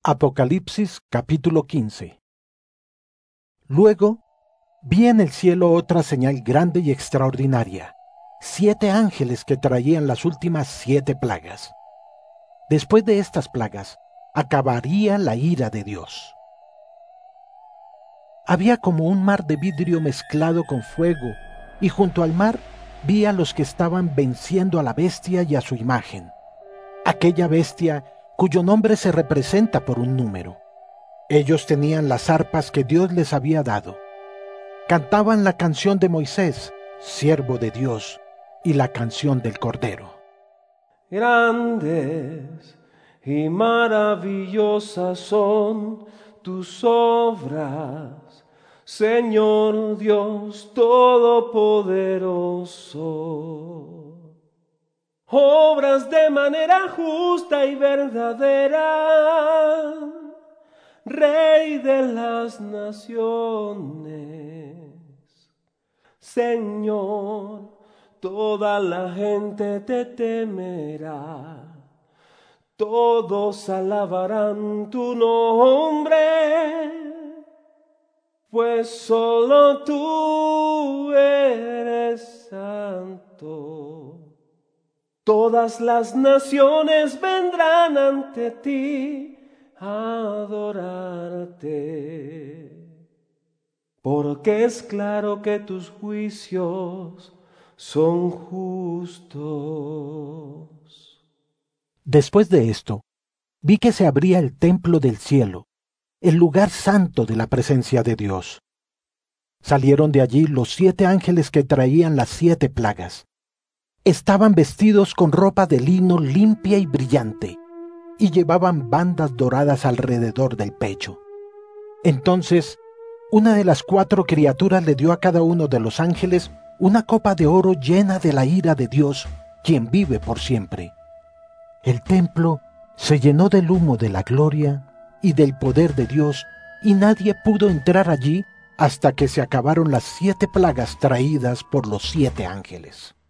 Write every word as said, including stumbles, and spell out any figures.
Apocalipsis capítulo quince. Luego vi en el cielo otra señal grande y extraordinaria, siete ángeles que traían las últimas siete plagas. Después de estas plagas, acabaría la ira de Dios. Había como un mar de vidrio mezclado con fuego, y junto al mar vi a los que estaban venciendo a la bestia y a su imagen. Aquella bestia cuyo nombre se representa por un número. Ellos tenían las arpas que Dios les había dado. Cantaban la canción de Moisés, siervo de Dios, y la canción del Cordero. Grandes y maravillosas son tus obras, Señor Dios Todopoderoso. Obras de manera justa y verdadera, Rey de las naciones. Señor, toda la gente te temerá, todos alabarán tu nombre, pues solo tú eres santo. Todas las naciones vendrán ante ti a adorarte, porque es claro que tus juicios son justos. Después de esto, vi que se abría el templo del cielo, el lugar santo de la presencia de Dios. Salieron de allí los siete ángeles que traían las siete plagas. Estaban vestidos con ropa de lino limpia y brillante, y llevaban bandas doradas alrededor del pecho. Entonces, una de las cuatro criaturas le dio a cada uno de los ángeles una copa de oro llena de la ira de Dios, quien vive por siempre. El templo se llenó del humo de la gloria y del poder de Dios, y nadie pudo entrar allí hasta que se acabaron las siete plagas traídas por los siete ángeles.